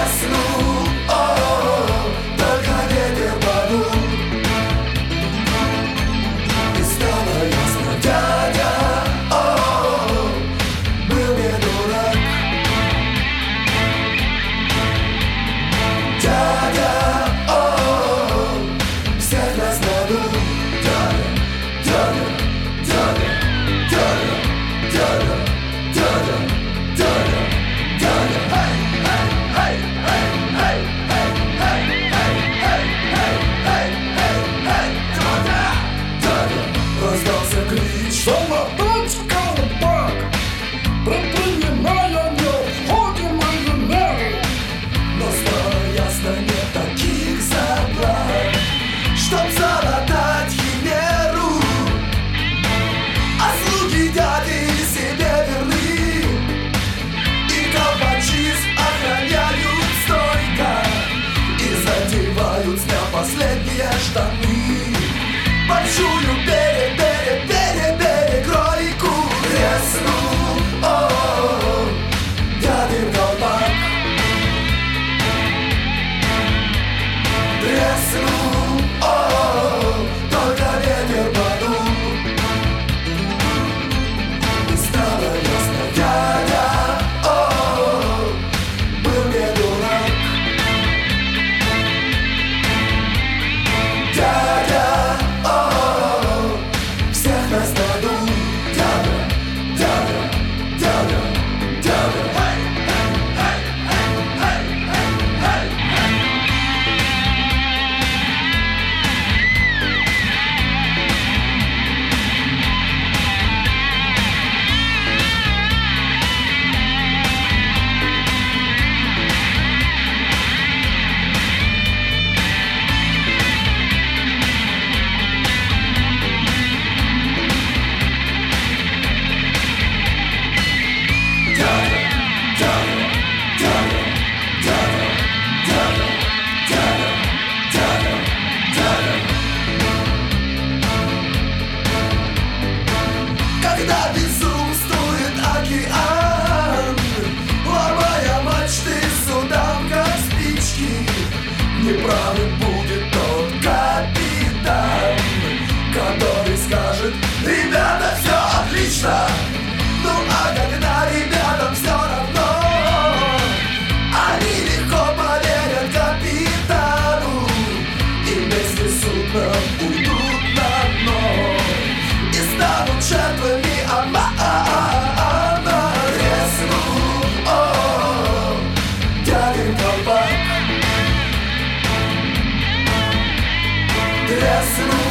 треснул, только ветер подул, и стало ясно, дядя был не дурак. Дядя всех нас надул. Дядя, дядя, дядя, дядя, дядя, дядя, дядя, дядя. Эй, эй, эй, эй, эй, эй, эй, эй, эй, эй, эй, эй, дядя, дядя. Раздался клич: Солодать колпак, предпринимая необходимые меры. но стало ясно, нет таких заплат, чтоб залатать химеру. А слуги дяди себе верны, и колпачист охраняют стойко, и задевают с дня последние штаны. Большую перекройку треснул, дядин колпак. Треснул, только ветер подул, и стало ясно, дядя был не дурак. Дядя всех нас надул. Дядя, дядя, дядя, дядя. Эй, эй, эй, эй, эй, эй, эй. Когда безумствует океан, ломая мачты судам, как спички, неправым будет тот капитан, который скажет: ребята, все отлично. Ну а когда ребятам все равно, они легко поверят капитану и вместе с судном уйдут на дно и станут жертвами обмана. Треснул, дядин колпак. Треснул.